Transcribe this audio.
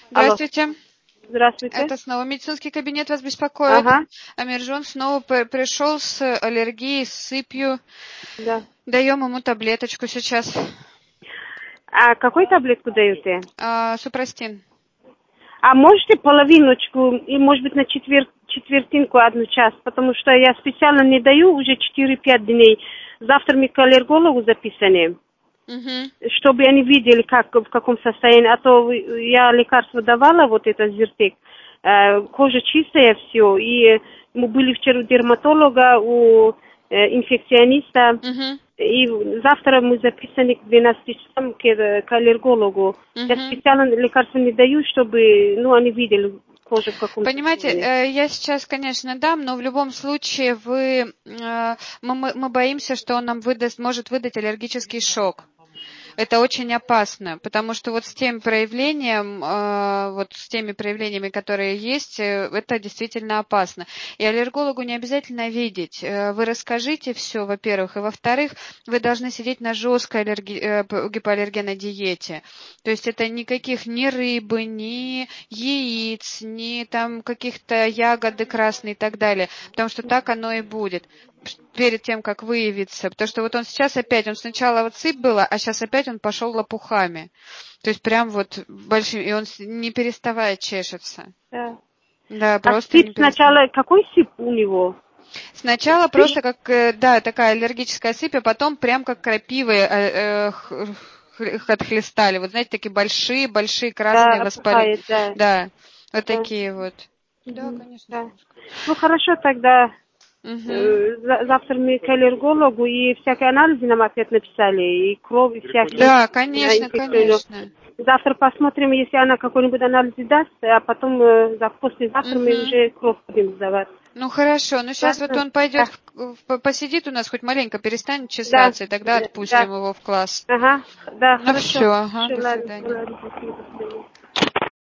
Алло. Здравствуйте. Здравствуйте. Это снова медицинский кабинет вас беспокоит. Ага, Амиржон снова пришел с аллергией, с сыпью. да. Даем ему таблеточку сейчас. А какую таблетку даете? Супрастин. А можете половиночку и, может быть, на четвертинку одну часть, потому что я специально не даю уже 4-5 дней. Завтра мы к аллергологу записаны, Угу. чтобы они видели, в каком состоянии. А то я лекарство давала, вот это Зиртек, кожа чистая все, и мы были вчера у дерматолога, у инфекциониста, Угу. и завтра мы записаны к 12 часам к аллергологу. Я Угу. специально лекарства не даю, чтобы, они видели кожу в каком Понимаете, состоянии. я сейчас, конечно, дам, но в любом случае мы боимся, что он нам может выдать аллергический шок. Это очень опасно, потому что вот с тем проявлением, с теми проявлениями, которые есть, это действительно опасно. И аллергологу не обязательно видеть. Вы расскажите все, во-первых, и во-вторых, вы должны сидеть на жесткой гипоаллергенной диете. То есть это никаких ни рыбы, ни яиц, ни там каких-то ягоды красные и так далее, потому что так оно и будет перед тем, как выявиться. Потому что вот он сейчас опять, он сначала вот сыпь была, а сейчас опять он пошел лопухами. То есть прям вот большим, и он не переставая чешется. Да. Да, А просто сип не переставая. сначала, какой сип у него? Сначала Сип? просто как, да, такая аллергическая сыпь, а потом прям как крапивы отхлестали. Вот знаете, такие большие Да, красные воспаления. опухает, да. Да, вот Да. такие вот. Да, Мгм, конечно, да. солнышко. Ну, хорошо, тогда Угу. завтра мы к аллергологу, и всякие анализы нам опять написали, и кровь, и всякие Да, конечно, инфекционные. конечно. Завтра посмотрим, если она какой-нибудь анализ даст, а потом послезавтра мы Угу. уже кровь будем сдавать. Ну хорошо, ну сейчас вот Ладно? он пойдет, Да, посидит у нас, хоть маленько перестанет да, чесаться, и тогда отпустим да. его в класс. Ага, да, Ну хорошо. все, ага, Хорошо, до ладно, свидания. ладно, спасибо, до свидания.